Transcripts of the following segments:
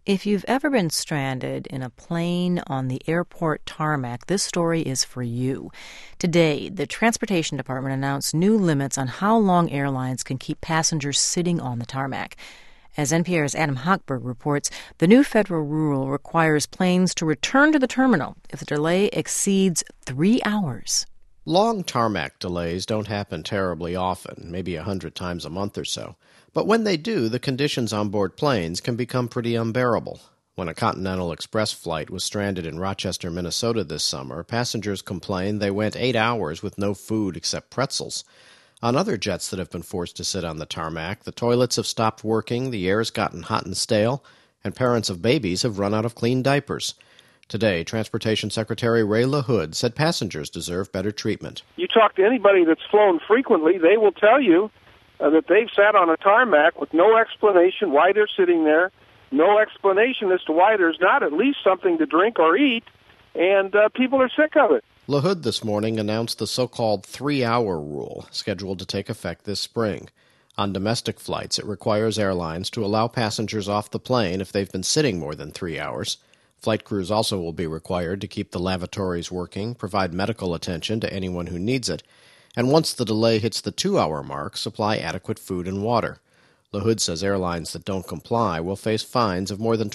If you've ever been stranded in a plane on the airport tarmac, this story is for you. Today, the Transportation Department announced new limits on how long airlines can keep passengers sitting on the tarmac. As NPR's Adam Hochberg reports, the new federal rule requires planes to return to the terminal if the delay exceeds 3 hours. Long tarmac delays don't happen terribly often, maybe 100 times a month or so. But when they do, the conditions on board planes can become pretty unbearable. When a Continental Express flight was stranded in Rochester, Minnesota this summer, passengers complained they went 8 hours with no food except pretzels. On other jets that have been forced to sit on the tarmac, the toilets have stopped working, the air's gotten hot and stale, and parents of babies have run out of clean diapers. Today, Transportation Secretary Ray LaHood said passengers deserve better treatment. You talk to anybody that's flown frequently, they will tell you that they've sat on a tarmac with no explanation why they're sitting there, no explanation as to why there's not at least something to drink or eat, and people are sick of it. LaHood this morning announced the so-called 3-hour rule, scheduled to take effect this spring. On domestic flights, it requires airlines to allow passengers off the plane if they've been sitting more than 3 hours. Flight crews also will be required to keep the lavatories working, provide medical attention to anyone who needs it, and once the delay hits the 2-hour mark, supply adequate food and water. LaHood says airlines that don't comply will face fines of more than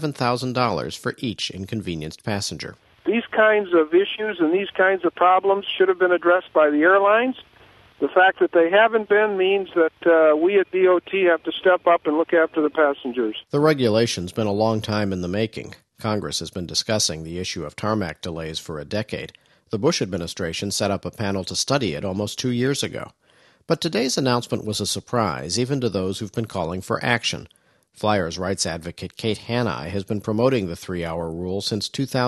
$27,000 for each inconvenienced passenger. These kinds of issues and these kinds of problems should have been addressed by the airlines. The fact that they haven't been means that we at DOT have to step up and look after the passengers. The regulation's been a long time in the making. Congress has been discussing the issue of tarmac delays for a decade. The Bush administration set up a panel to study it almost 2 years ago. But today's announcement was a surprise, even to those who've been calling for action. Flyers rights advocate Kate Hanai has been promoting the 3-hour rule since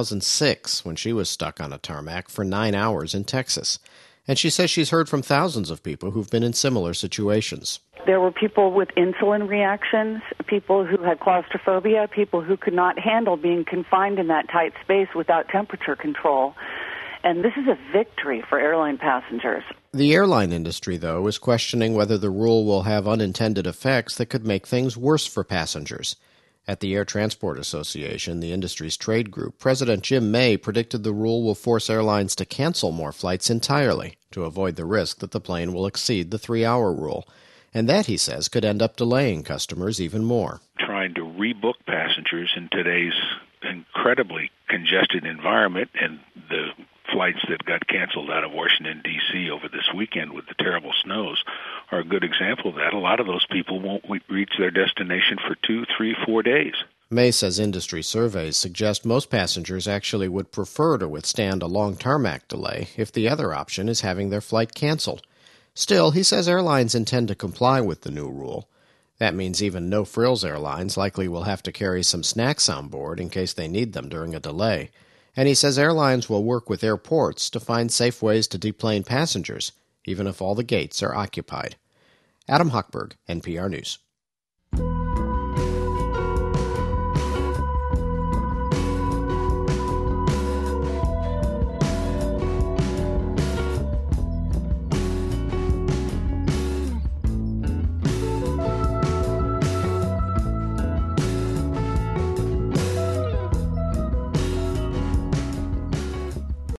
2006, when she was stuck on a tarmac for 9 hours in Texas. And she says she's heard from thousands of people who've been in similar situations. There were people with insulin reactions, people who had claustrophobia, people who could not handle being confined in that tight space without temperature control. And this is a victory for airline passengers. The airline industry, though, is questioning whether the rule will have unintended effects that could make things worse for passengers. At the Air Transport Association, the industry's trade group, President Jim May predicted the rule will force airlines to cancel more flights entirely to avoid the risk that the plane will exceed the 3-hour rule. And that, he says, could end up delaying customers even more. Trying to rebook passengers in today's incredibly congested environment, and the flights that got canceled out of Washington, D.C. over this weekend with the terrible snows are a good example of that. A lot of those people won't reach their destination for 2, 3, 4 days. May says industry surveys suggest most passengers actually would prefer to withstand a long tarmac delay if the other option is having their flight canceled. Still, he says airlines intend to comply with the new rule. That means even no-frills airlines likely will have to carry some snacks on board in case they need them during a delay. And he says airlines will work with airports to find safe ways to deplane passengers, even if all the gates are occupied. Adam Hochberg, NPR News.